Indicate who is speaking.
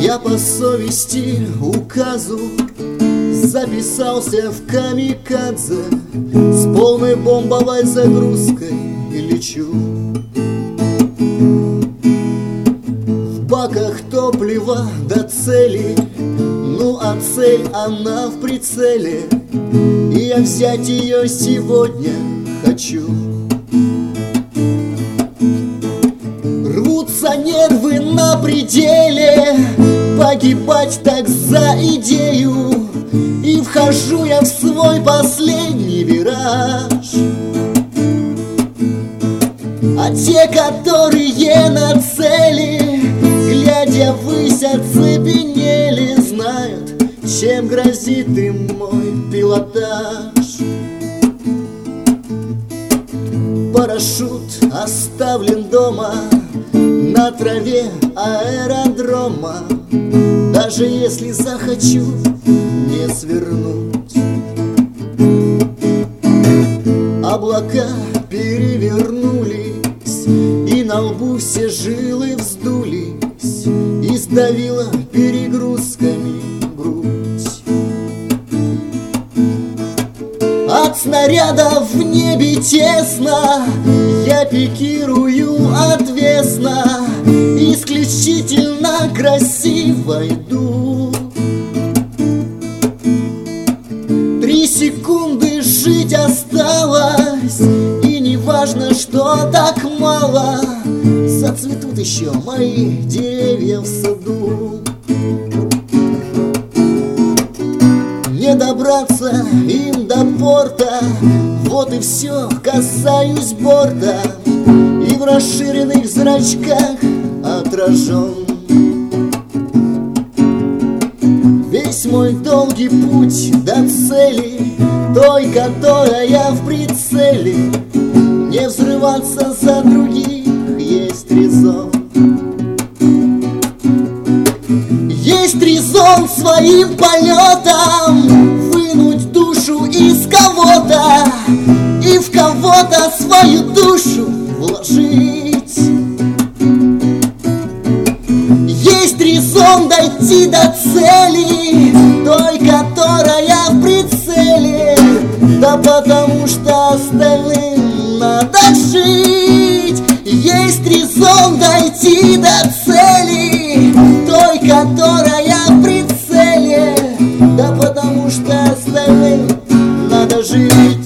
Speaker 1: Я по совести указу записался в камикадзе, с полной бомбовой загрузкой и лечу. В баках топлива до цели, ну а цель она в прицеле, и я взять ее сегодня хочу. Рвутся нервы на пределе, погибать так за идею, и вхожу я в свой последний вираж. А те, которые на цели, глядя ввысь, оцепенели, знают, чем грозит им мой пилотаж. Парашют оставлен дома на траве аэродрома, даже если захочу, не свернуть. Облака перевернулись, и на лбу все жилы вздулись, и сдавило перегрузками грудь. От снарядов в небе тесно, я пикирую отвесно, исключительно красиво иду. 3 секунды жить осталось, и не важно, что так мало, зацветут еще мои деревья в саду. Не добраться им до порта, вот и все, касаюсь борта, и в расширенных зрачках отражен весь мой долгий путь до цели, той, которая в прицеле. Не взрываться за других есть резон. Есть резон своим полетом вынуть душу из кого-то и в кого-то свою душу вложить. Есть резон дойти до цели, той, которая в прицеле, да потому что остальным надо жить. Есть резон дойти до цели, той, которая в прицеле, да потому что остальным надо жить.